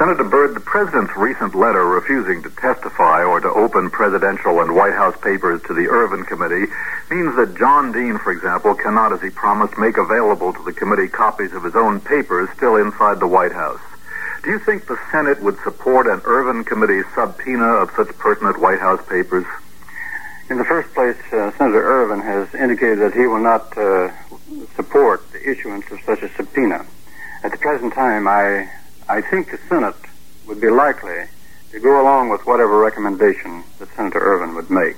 Senator Byrd, the president's recent letter refusing to testify or to open presidential and White House papers to the Ervin Committee means that John Dean, for example, cannot, as he promised, make available to the committee copies of his own papers still inside the White House. Do you think the Senate would support an Ervin Committee subpoena of such pertinent White House papers? In the first place, Senator Ervin has indicated that he will not support the issuance of such a subpoena. At the present time, I think the Senate would be likely to go along with whatever recommendation that Senator Ervin would make.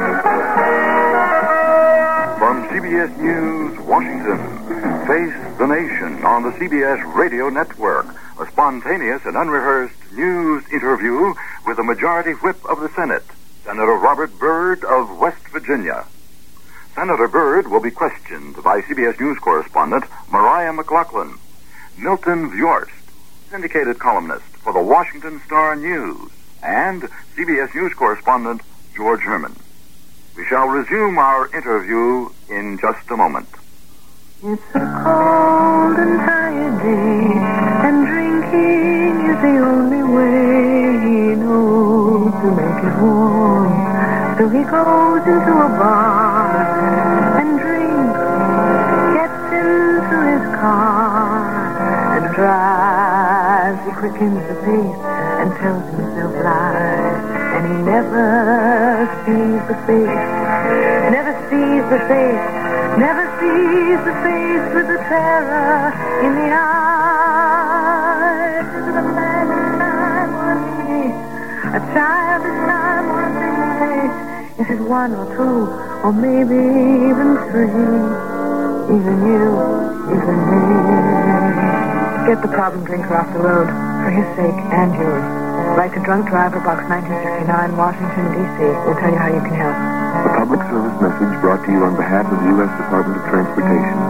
From CBS News, Washington, Face the Nation on the CBS Radio Network. A spontaneous and unrehearsed news interview with the Majority Whip of the Senate, Senator Robert Byrd of West Virginia. Senator Byrd will be questioned by CBS News correspondent Mariah McLaughlin. Milton Vjorst, syndicated columnist for the Washington Star News, and CBS News correspondent George Herman. We shall resume our interview in just a moment. It's a cold and tired day, and drinking is the only way he knows to make it warm. So he goes into a bar and drinks, gets into his car and drives. He quickens the pace and tells himself lies, and he never sees the face, never sees the face. Never sees the face with the terror in the eyes. Is it a man this time or a lady? A child this time or a baby? Is it one or two or maybe even three? Even you, even me. Get the problem drinker off the road for his sake and yours. Write to Drunk Driver, Box 1969, Washington, D.C. We'll tell you how you can help. A public service message brought to you on behalf of the U.S. Department of Transportation.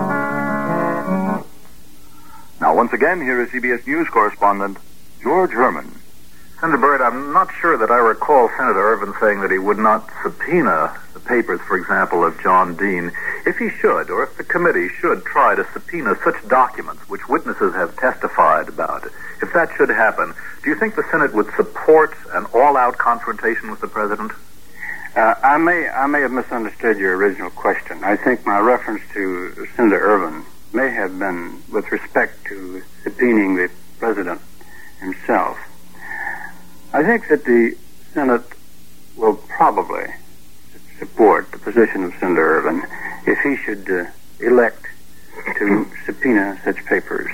Now, once again, here is CBS News correspondent George Herman. Senator Byrd, I'm not sure that I recall Senator Ervin saying that he would not subpoena the papers, for example, of John Dean. If he should, or if the committee should try to subpoena such documents which witnesses have testified about, if that should happen, do you think the Senate would support an all-out confrontation with the president? I may have misunderstood your original question. I think my reference to Senator Ervin may have been with respect to subpoenaing the president himself. I think that the Senate will probably support the position of Senator Ervin if he should elect to subpoena such papers.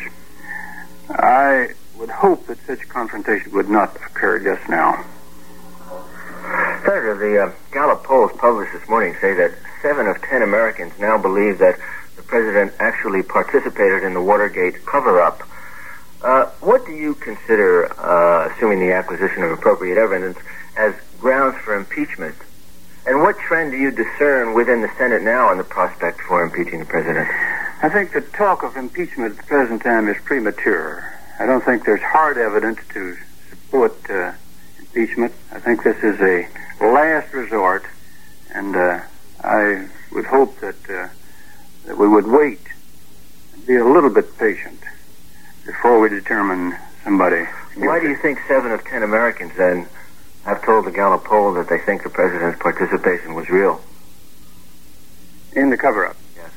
I would hope that such confrontation would not occur just now. Senator, the Gallup polls published this morning say that 7 of 10 Americans now believe that the president actually participated in the Watergate cover-up. What do you consider, assuming the acquisition of appropriate evidence, as grounds for impeachment? And what trend do you discern within the Senate now on the prospect for impeaching the president? I think the talk of impeachment at the present time is premature. I don't think there's hard evidence to support impeachment. I think this is a last resort, and I would hope that we would wait and be a little bit patient before we determine somebody. Why do you think 7 of 10 Americans then have told the Gallup poll that they think the president's participation was real? In the cover-up? Yes.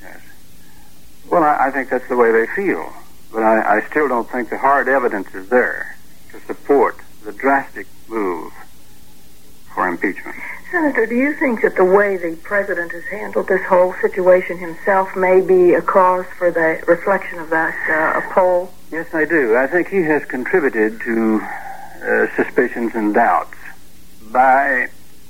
Well, I think that's the way they feel. But I still don't think the hard evidence is there to support the drastic move for impeachment. Senator, do you think that the way the president has handled this whole situation himself may be a cause for the reflection of that poll? Yes, I do. I think he has contributed to suspicions and doubts by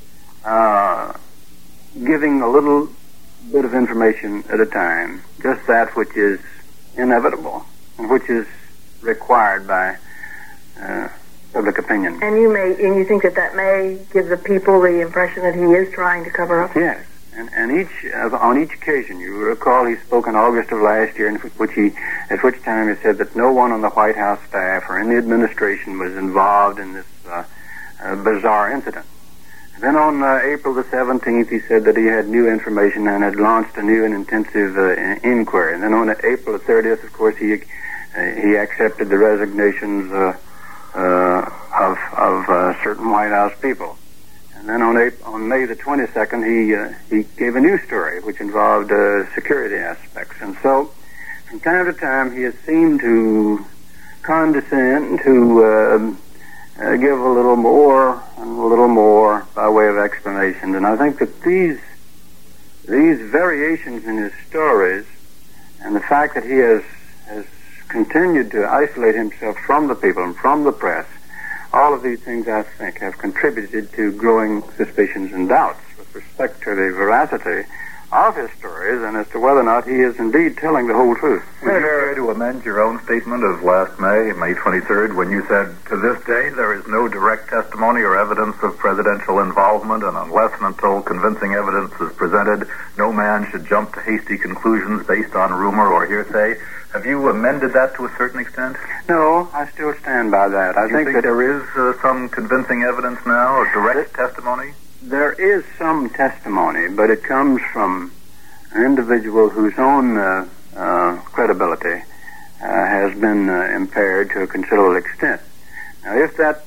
giving a little bit of information at a time, just that which is inevitable and which is required by public opinion. And you think that may give the people the impression that he is trying to cover up? Yes, and on each occasion, you recall he spoke in August of last year, at which time he said that no one on the White House staff or in the administration was involved in this bizarre incident. Then on April the 17th, he said that he had new information and had launched a new and intensive inquiry. And then on April the 30th, of course, he accepted the resignations certain White House people. And then on May the 22nd, he gave a new story which involved security aspects. And so, from time to time, he has seemed to condescend to give a little more and a little more by way of explanation. And I think that these variations in his stories and the fact that he has continued to isolate himself from the people and from the press, all of these things, I think, have contributed to growing suspicions and doubts with respect to the veracity of his stories and as to whether or not he is indeed telling the whole truth. Would you care to amend your own statement of last May 23rd, when you said, to this day, there is no direct testimony or evidence of presidential involvement, and unless and until convincing evidence is presented, no man should jump to hasty conclusions based on rumor or hearsay? Have you amended that to a certain extent? No, I still stand by that. I think that there is some convincing evidence now, or direct testimony? There is some testimony, but it comes from an individual whose own credibility has been impaired to a considerable extent. Now, if that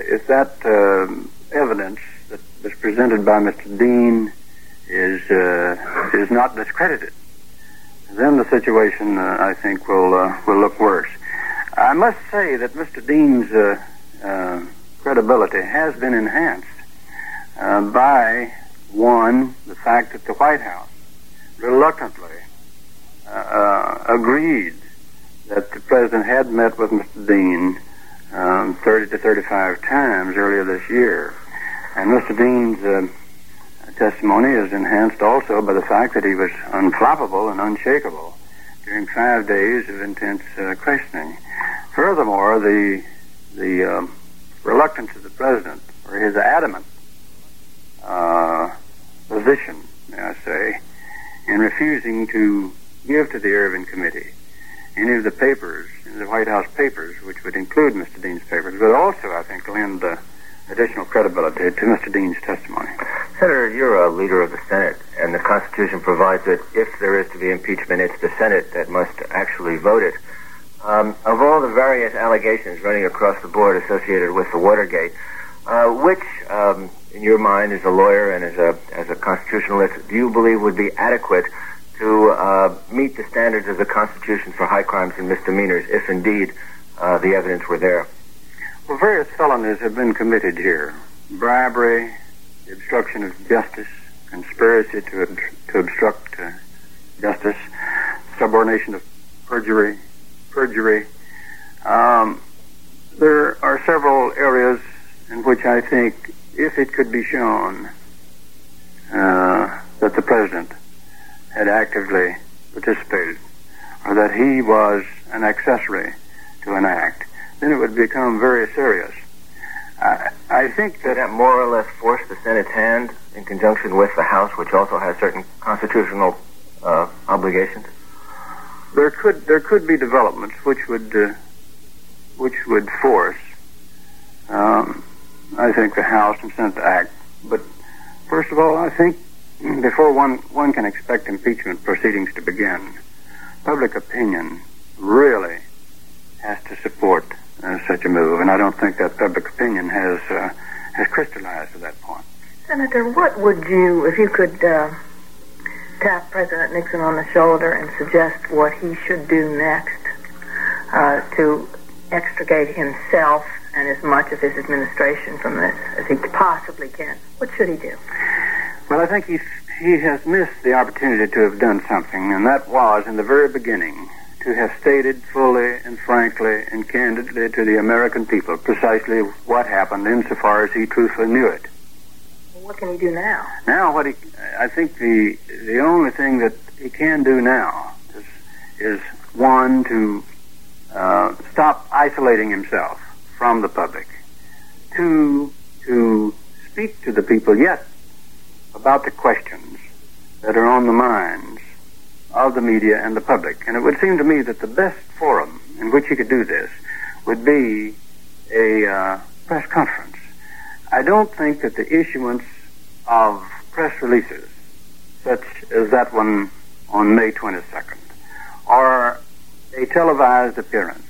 evidence that was presented by Mr. Dean is not discredited, then the situation, I think, will look worse. I must say that Mr. Dean's credibility has been enhanced by, one, the fact that the White House reluctantly agreed that the president had met with Mr. Dean 30 to 35 times earlier this year. And Mr. Dean's testimony is enhanced also by the fact that he was unflappable and unshakable during 5 days of intense questioning. Furthermore, the reluctance of the president, or his adamant position, may I say, in refusing to give to the Irvin Committee any of the papers, the White House papers, which would include Mr. Dean's papers, but also, I think, lend additional credibility to Mr. Dean's testimony. Senator, you're a leader of the Senate, and the Constitution provides that if there is to be impeachment, it's the Senate that must actually vote it. Of all the various allegations running across the board associated with the Watergate, which, in your mind, as a lawyer and as a constitutionalist, do you believe would be adequate to meet the standards of the Constitution for high crimes and misdemeanors, if indeed the evidence were there? Well, various felonies have been committed here. Bribery, the obstruction of justice, conspiracy to obstruct justice, subordination of perjury. There are several areas in which I think, if it could be shown that the president had actively participated, or that he was an accessory to an act, then it would become very serious. I think that more or less force the Senate's hand in conjunction with the House, which also has certain constitutional obligations. There could be developments which would force, I think, the House and Senate to act. But first of all, I think before one can expect impeachment proceedings to begin, public opinion really has to support such a move, and I don't think that public opinion has crystallized to that point. Senator, what would you, if you could tap President Nixon on the shoulder and suggest what he should do next to extricate himself and as much of his administration from this as he possibly can, what should he do? Well, I think he has missed the opportunity to have done something, and that was, in the very beginning, to have stated fully and frankly and candidly to the American people precisely what happened insofar as he truthfully knew it. Well, what can he do now? Now, I think the only thing that he can do now is one, to stop isolating himself from the public. Two, to speak to the people yet about the questions that are on the minds of the media and the public. And it would seem to me that the best forum in which he could do this would be a press conference. I don't think that the issuance of press releases, such as that one on May 22nd, or a televised appearance,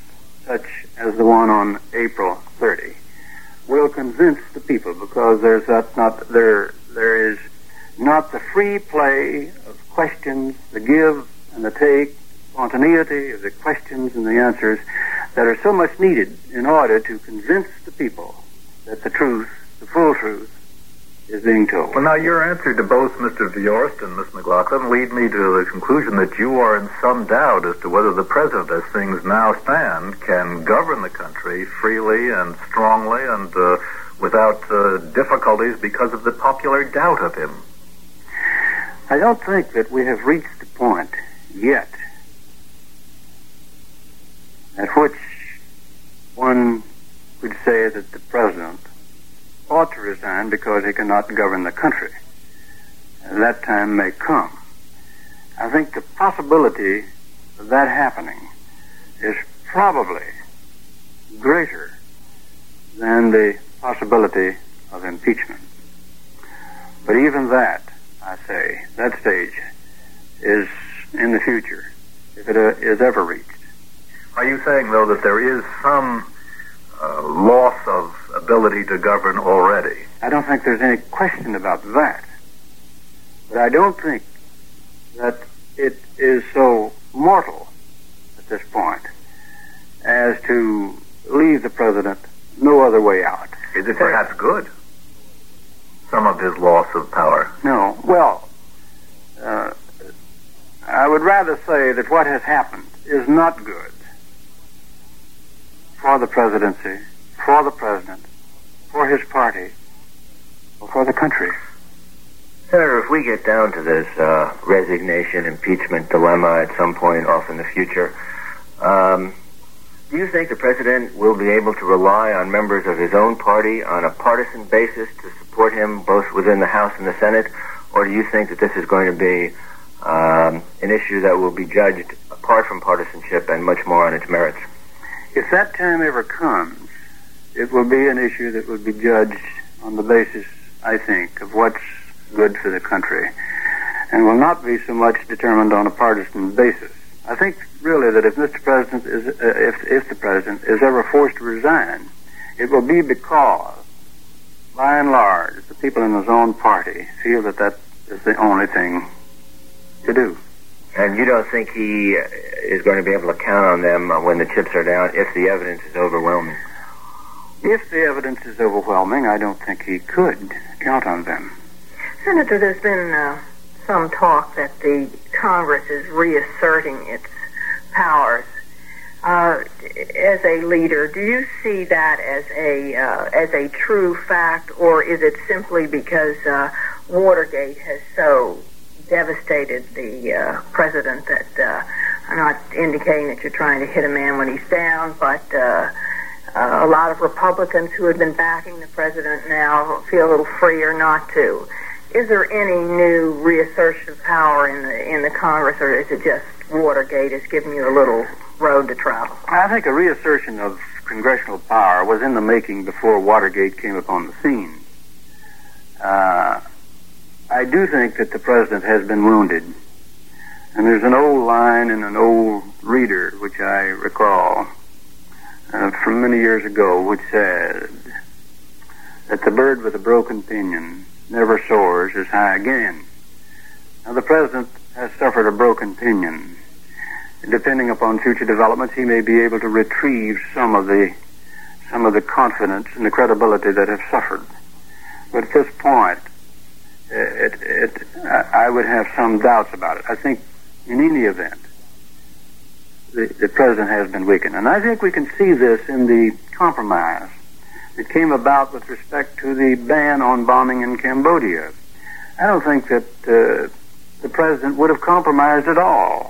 such as the one on April 30, will convince the people, because there is not the free play of questions, the give and the take, spontaneity of the questions and the answers that are so much needed in order to convince the people that the truth, the full truth, is being told. Well, now, your answer to both Mr. Viorst and Ms. McLaughlin lead me to the conclusion that you are in some doubt as to whether the president, as things now stand, can govern the country freely and strongly and without difficulties because of the popular doubt of him. I don't think that we have reached the point yet at which one would say that the president ought to resign because he cannot govern the country. That time may come. I think the possibility of that happening is probably greater than the possibility of impeachment. But even that, I say, that stage is in the future, if it is ever reached. Are you saying, though, that there is some loss of ability to govern already? I don't think there's any question about that. But I don't think that it is so mortal at this point as to leave the president no other way out. Is it perhaps good, some of his loss of power? No. Well, I would rather say that what has happened is not good for the presidency, for the president, for his party, or for the country. Senator, if we get down to this resignation, impeachment dilemma at some point off in the future, do you think the president will be able to rely on members of his own party on a partisan basis to support him both within the House and the Senate? Or do you think that this is going to be an issue that will be judged apart from partisanship and much more on its merits? If that time ever comes, it will be an issue that will be judged on the basis, I think, of what's good for the country, and will not be so much determined on a partisan basis. I think really that if Mr. President is, if the president is ever forced to resign, it will be because, by and large, the people in his own party feel that that is the only thing to do. And you don't think he is going to be able to count on them when the chips are down if the evidence is overwhelming? If the evidence is overwhelming, I don't think he could count on them. Senator, there's been some talk that the Congress is reasserting its powers. As a leader, do you see that as a true fact, or is it simply because Watergate has so devastated the president that I'm not indicating that you're trying to hit a man when he's down, but a lot of Republicans who have been backing the president now feel a little freer not to. Is there any new reassertion of power in the Congress, or is it just Watergate is giving you a little road to travel? I think a reassertion of congressional power was in the making before Watergate came upon the scene. I do think that the president has been wounded. And there's an old line in an old reader, which I recall from many years ago, which said that the bird with a broken pinion never soars as high again. Now, the president has suffered a broken pinion. Depending upon future developments, he may be able to retrieve some of the confidence and the credibility that have suffered. But at this point, I would have some doubts about it. I think, in any event, the president has been weakened. And I think we can see this in the compromise that came about with respect to the ban on bombing in Cambodia. I don't think that the president would have compromised at all.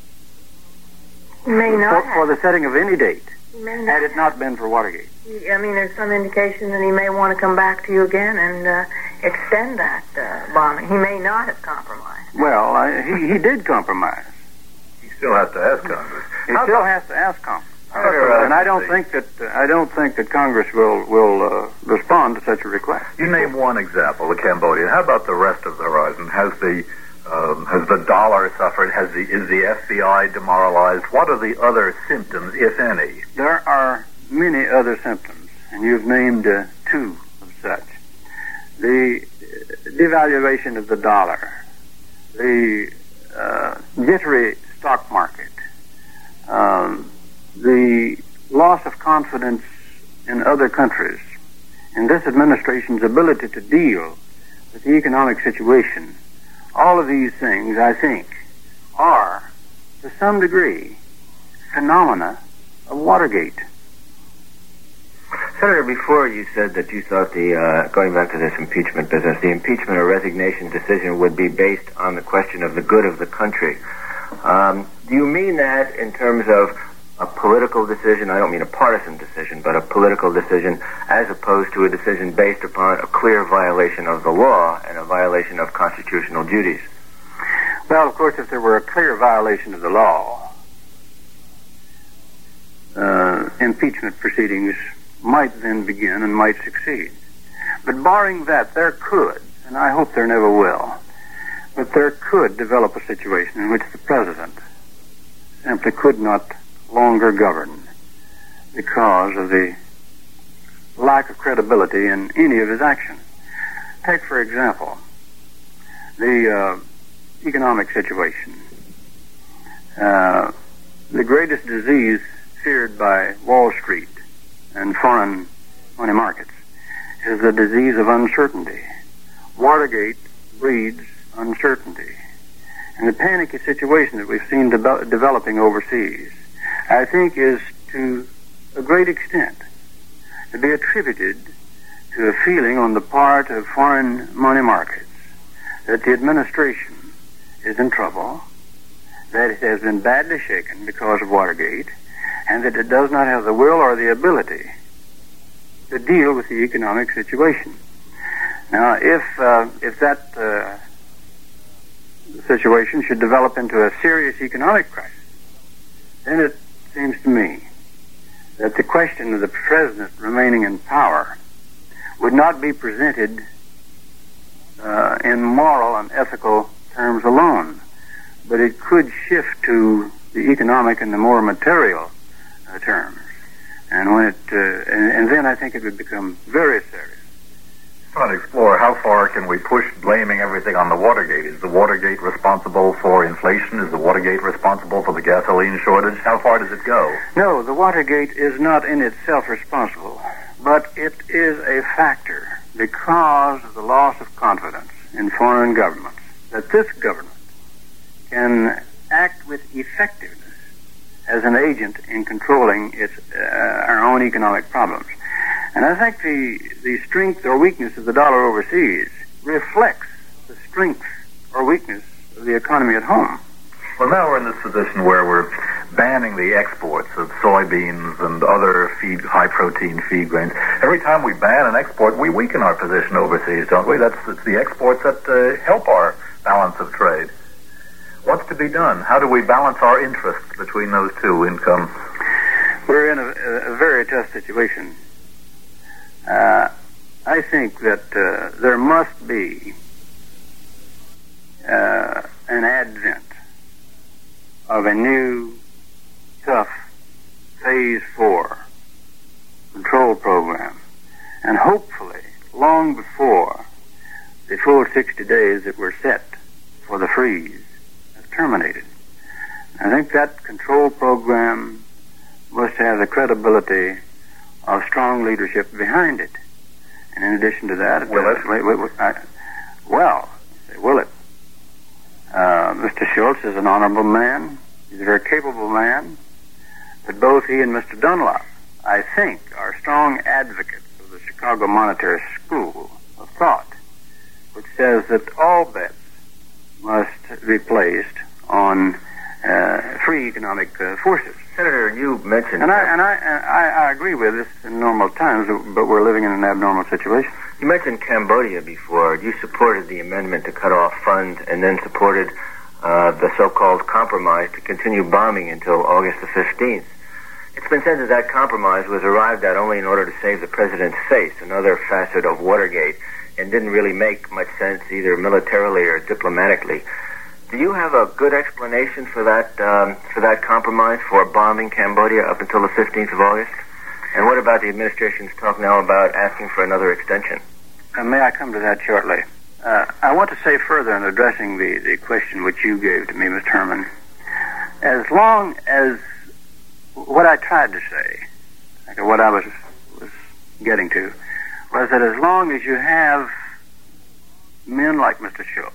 He may not for the setting of any date, had it not have. been for Watergate. I mean, there's some indication that he may want to come back to you again and extend that bombing. He may not have compromised. Well, he did compromise. He still has to ask Congress. He still has to ask Congress. And I don't think that Congress will respond to such a request. You name one example, the Cambodian. How about the rest of the horizon? Has the Has the dollar suffered? Is the FBI demoralized? What are the other symptoms, if any? There are many other symptoms, and you've named two of such. The devaluation of the dollar, the jittery stock market, the loss of confidence in other countries, and this administration's ability to deal with the economic situation. All of these things, I think, are, to some degree, phenomena of Watergate. Senator, before you said that you thought going back to this impeachment business, the impeachment or resignation decision would be based on the question of the good of the country. Do you mean that in terms of a political decision? I don't mean a partisan decision, but a political decision as opposed to a decision based upon a clear violation of the law and a violation of constitutional duties. Well, of course, if there were a clear violation of the law, impeachment proceedings might then begin and might succeed. But barring that, there could, and I hope there never will, but there could develop a situation in which the president simply could not longer govern because of the lack of credibility in any of his actions. Take, for example, the economic situation. The greatest disease feared by Wall Street and foreign money markets is the disease of uncertainty. Watergate breeds uncertainty. And the panicky situation that we've seen developing overseas, I think, is to a great extent to be attributed to a feeling on the part of foreign money markets that the administration is in trouble, that it has been badly shaken because of Watergate, and that it does not have the will or the ability to deal with the economic situation. Now, if that situation should develop into a serious economic crisis, then it seems to me that the question of the president remaining in power would not be presented in moral and ethical terms alone, but it could shift to the economic and the more material terms. And when and then I think it would become very serious. I want to explore how far can we push blaming everything on the Watergate. Is the Watergate responsible for inflation? Is the Watergate responsible for the gasoline shortage? How far does it go? No, the Watergate is not in itself responsible, but it is a factor because of the loss of confidence in foreign governments that this government can act with effectiveness as an agent in controlling our own economic problems. And I think the strength or weakness of the dollar overseas reflects the strength or weakness of the economy at home. Well, now we're in this position where we're banning the exports of soybeans and other high-protein feed grains. Every time we ban an export, we weaken our position overseas, don't we? It's the exports that help our balance of trade. What's to be done? How do we balance our interests between those two incomes? We're in a very tough situation. I think that there must be an advent of a new, tough Phase 4 control program. And hopefully, long before the full 60 days that were set for the freeze have terminated. I think that control program must have the credibility of strong leadership behind it. And in addition to that, will it? Mr. Schultz is an honorable man. He's a very capable man. But both he and Mr. Dunlop, I think, are strong advocates of the Chicago Monetary School of Thought, which says that all bets must be placed on free economic forces. Senator, you mentioned... And I agree with this in normal times, but we're living in an abnormal situation. You mentioned Cambodia before. You supported the amendment to cut off funds and then supported the so-called compromise to continue bombing until August the 15th. It's been said that compromise was arrived at only in order to save the president's face, another facet of Watergate, and didn't really make much sense either militarily or diplomatically. Do you have a good explanation for that compromise for bombing Cambodia up until the 15th of August? And what about the administration's talk now about asking for another extension? May I come to that shortly? I want to say further in addressing the question which you gave to me, Mr. Herman, as long as what I tried to say, what I was getting to, was that as long as you have men like Mr. Schultz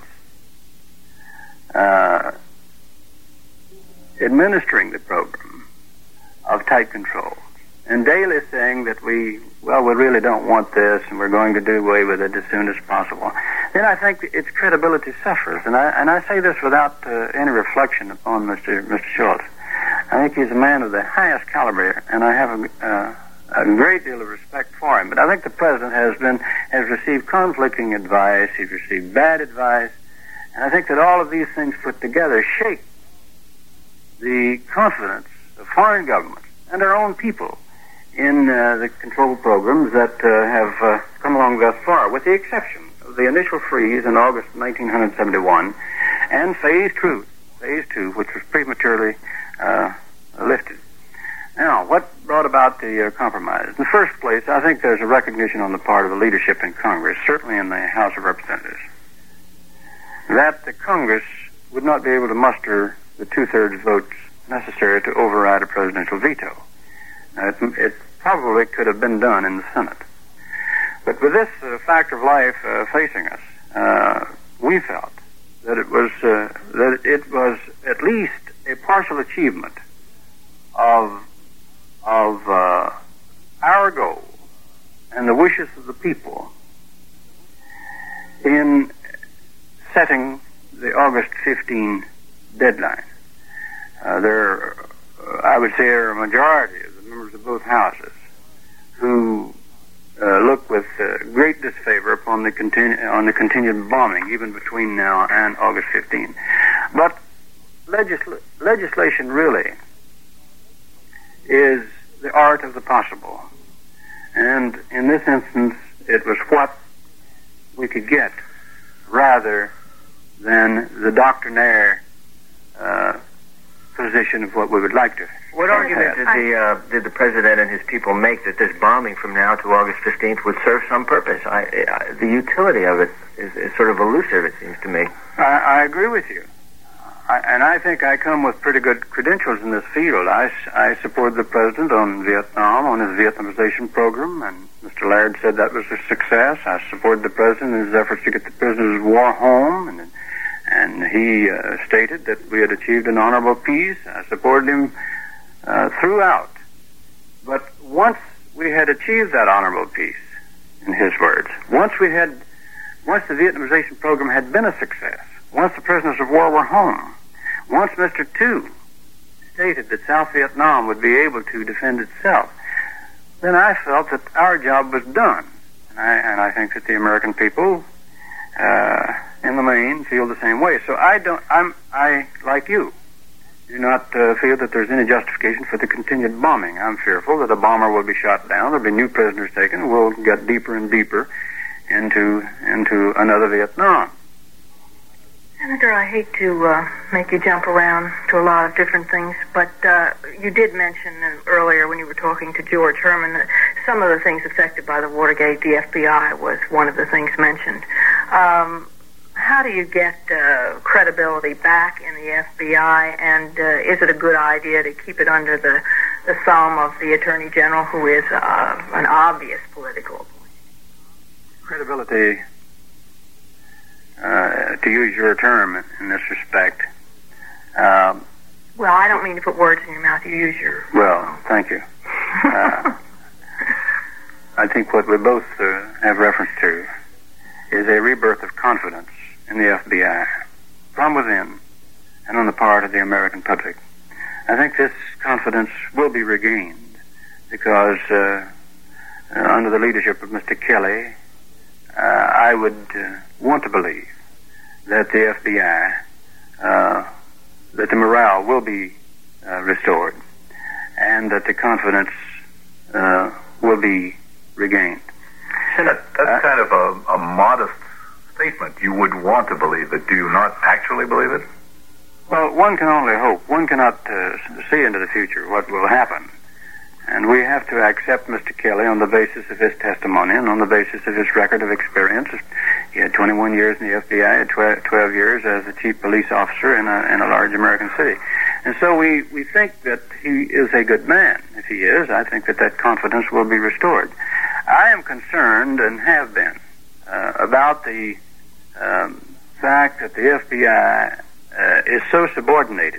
administering the program of tight control and daily saying that we really don't want this and we're going to do away with it as soon as possible, then I think its credibility suffers. And I say this without any reflection upon Mr. Schultz. I think he's a man of the highest caliber, and I have a great deal of respect for him. But I think the president has received conflicting advice. He's received bad advice. And I think that all of these things put together shake the confidence of foreign governments and our own people in the control programs that have come along thus far, with the exception of the initial freeze in August 1971 and Phase 2, which was prematurely lifted. Now, what brought about the compromise? In the first place, I think there's a recognition on the part of the leadership in Congress, certainly in the House of Representatives, that the Congress would not be able to muster the two-thirds votes necessary to override a presidential veto. It probably could have been done in the Senate. But with this fact of life facing us, we felt that it was at least a partial achievement of our goal and the wishes of the people in setting the August 15 deadline. I would say, are a majority of the members of both houses who look with great disfavor upon the continued bombing, even between now and August 15. But legislation really is the art of the possible. And in this instance, it was what we could get rather than the doctrinaire position of what we would like to. What argument did the president and his people make that this bombing from now to August 15th would serve some purpose? The utility of it is sort of elusive, it seems to me. I agree with you. And I think I come with pretty good credentials in this field. I supported the president on Vietnam, on his Vietnamization program, and Mr. Laird said that was a success. I supported the president in his efforts to get the prisoners of war home, and he stated that we had achieved an honorable peace. I supported him throughout. But once we had achieved that honorable peace, in his words, once the Vietnamization program had been a success, once the prisoners of war were home, once Mr. Tu stated that South Vietnam would be able to defend itself, then I felt that our job was done. And I think that the American people, in the main, feel the same way. So I, like you, do not feel that there's any justification for the continued bombing. I'm fearful that a bomber will be shot down, there'll be new prisoners taken, and we'll get deeper and deeper into another Vietnam. Senator, I hate to make you jump around to a lot of different things, but you did mention earlier when you were talking to George Herman that some of the things affected by the Watergate, the FBI was one of the things mentioned. How do you get credibility back in the FBI, and is it a good idea to keep it under the thumb of the Attorney General, who is an obvious political appointee? Credibility, to use your term in this respect. Well, I don't mean to put words in your mouth. You use your... Well, thank you. I think what we both have reference to is a rebirth of confidence in the FBI from within and on the part of the American public. I think this confidence will be regained because under the leadership of Mr. Kelly, I would want to believe that the FBI, that the morale will be restored and that the confidence will be regained. That's kind of a modest statement. You would want to believe it. Do you not actually believe it? Well, one can only hope. One cannot see into the future what will happen. And we have to accept Mr. Kelly on the basis of his testimony and on the basis of his record of experience. He had 21 years in the FBI, 12 years as a chief police officer in a large American city. And so we think that he is a good man. If he is, I think that confidence will be restored. I am concerned, and have been, about the fact that the FBI is so subordinated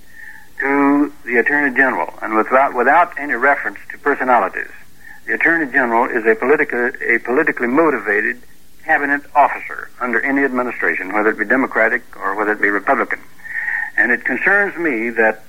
to the Attorney General, and without any reference to personalities. The Attorney General is a politically motivated cabinet officer under any administration, whether it be Democratic or whether it be Republican. And it concerns me that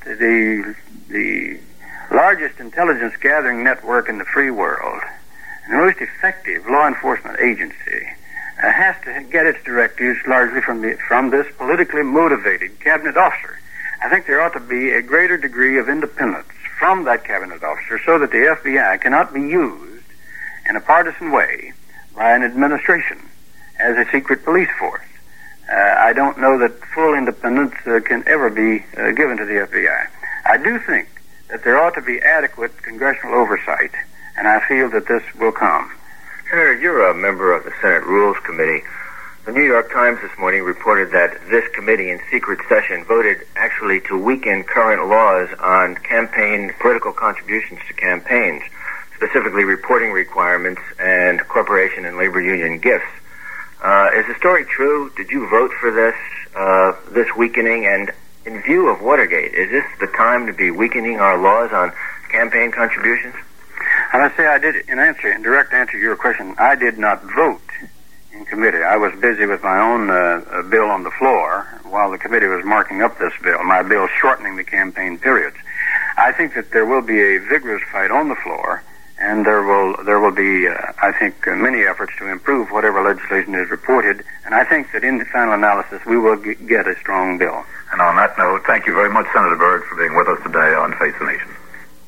the largest intelligence gathering network in the free world, and the most effective law enforcement agency, has to get its directives largely from this politically motivated cabinet officer. I think there ought to be a greater degree of independence from that cabinet officer so that the FBI cannot be used in a partisan way by an administration as a secret police force. I don't know that full independence can ever be given to the FBI. I do think that there ought to be adequate congressional oversight, and I feel that this will come. Senator, you're a member of the Senate Rules Committee. The New York Times this morning reported that this committee in secret session voted actually to weaken current laws on political contributions to campaigns, specifically reporting requirements and corporation and labor union gifts. Is the story true? Did you vote for this weakening? And in view of Watergate, is this the time to be weakening our laws on campaign contributions? I must say I did, in direct answer to your question, I did not vote in committee. I was busy with my own bill on the floor while the committee was marking up this bill, my bill shortening the campaign periods. I think that there will be a vigorous fight on the floor, and there will be, I think, many efforts to improve whatever legislation is reported, and I think that in the final analysis we will get a strong bill. And on that note, thank you very much, Senator Byrd, for being with us today on Face the Nation.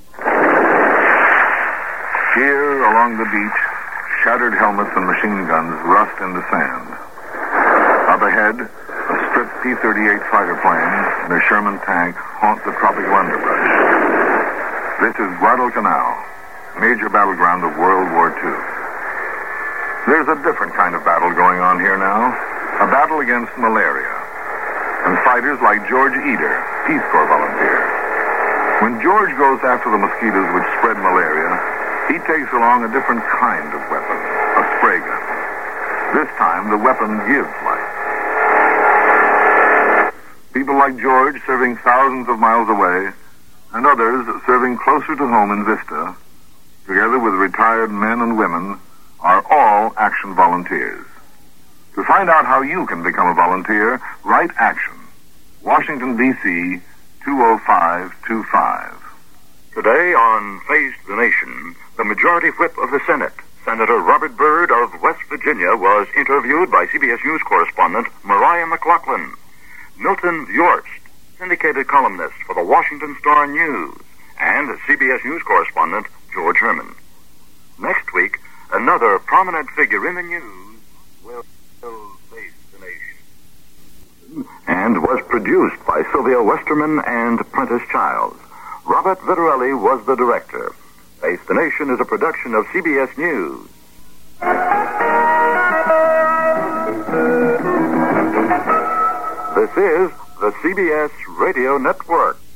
Here along the beach, shattered helmets and machine guns rust in the sand. Up ahead, a stripped P-38 fighter plane and a Sherman tank haunt the tropical underbrush. This is Guadalcanal, major battleground of World War II. There's a different kind of battle going on here now, a battle against malaria, and fighters like George Eder, Peace Corps volunteer. When George goes after the mosquitoes which spread malaria, he takes along a different kind of weapon, a spray gun. This time, the weapon gives life. People like George serving thousands of miles away, and others serving closer to home in Vista, together with retired men and women, are all action volunteers. To find out how you can become a volunteer, write Action, Washington, D.C., 20525. Today on Face the Nation, the Majority Whip of the Senate, Senator Robert Byrd of West Virginia, was interviewed by CBS News correspondent Mariah McLaughlin. Milton Yorst, syndicated columnist for the Washington Star News, and CBS News correspondent George Herman. Next week, another prominent figure in the news will face the nation. And was produced by Sylvia Westerman and Prentice Childs. Robert Vitarelli was the director. Face the Nation is a production of CBS News. This is the CBS Radio Network.